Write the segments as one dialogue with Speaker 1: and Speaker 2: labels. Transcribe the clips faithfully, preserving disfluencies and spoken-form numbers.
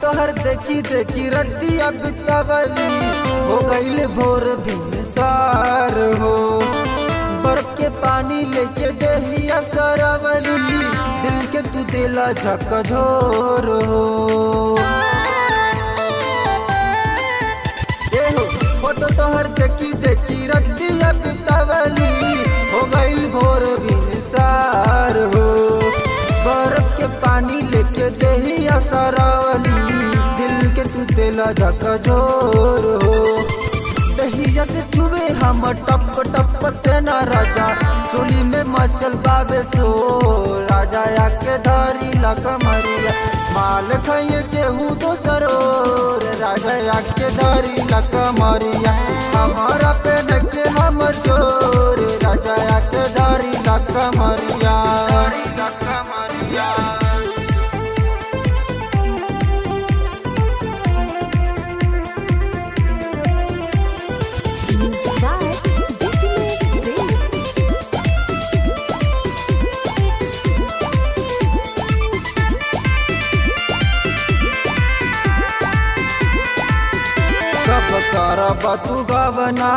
Speaker 1: तोहर देखी देखी रतिया बितावली हो गईल भोर भिनसार हो। बर्फ के पानी लेके देहिया सरावली दिल के तू दिला झकझोर हो। फोटो तोहर देखी देखी रतिया बितावली हो गईल भोर भिनसार हो। बर्फ के पानी लेके देहिया सरावली दिल के तू दिला झकझोर हो। दहिया से छुए हम टप टप से ना राजा चोली में मचल बाबे सो। राजा आके धारी लकमरिया माल खाइए केहू दोसर और। राजा आके धारी लकमरिया हमारा पे डके हम जोर। राजा आके धारी लकमरिया लकमरिया कब करब तू गवना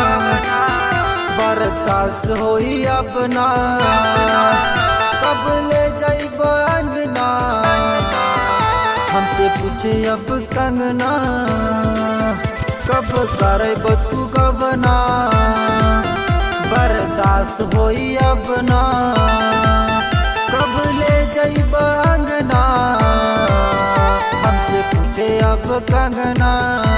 Speaker 1: बरदास होई अपना। कब ले जाइब अंगना हमसे पूछे अब कंगना। कब करब तू गवना बरदास होई अपना। कब ले जाइब अंगना हमसे पूछे अब कंगना।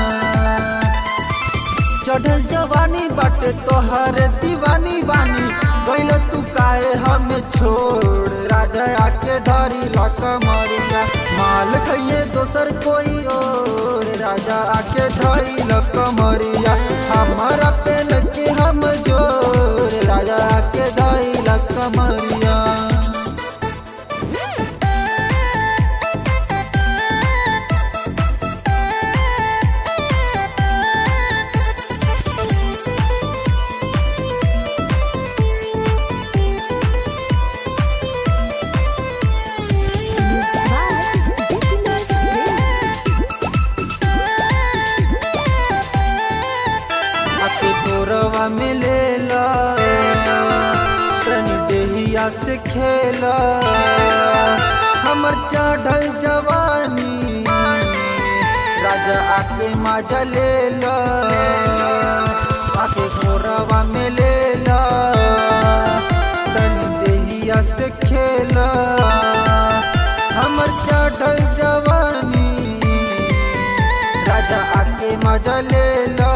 Speaker 1: चढ़ल जवानी बाटे तोहर दीवानी बानी गइल तू काहे हमें छोड़। राजा आके धारी लकमरिया माल खाइए दोसर कोई और। राजा आके धारी लकमरिया हमारा पेन के हम जोर। राजा आके धारी लकमरिया तोरवा मिलेला तनी देहिया से खेला। हमर चढ़ल जवानी राजा आके मजा लेला। आके तोरवा मिलेला तनी देहिया से खेला। हमर चढ़ल जवानी राजा आके मजा लेला।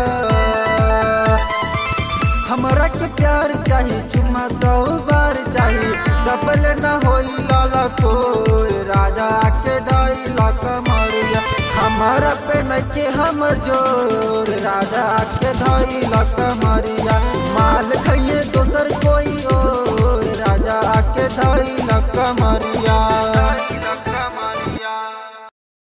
Speaker 1: हमरा के प्यार चाहिए चुम्मा सौ बार चाहिए चपल न होई लाला कोर। राजा आके दाई लकमरिया हमारा पे नके हमर जोर। राजा आके दाई लकमरिया माल खाइए दोसर कोई और। राजा आके दाई लकमरिया।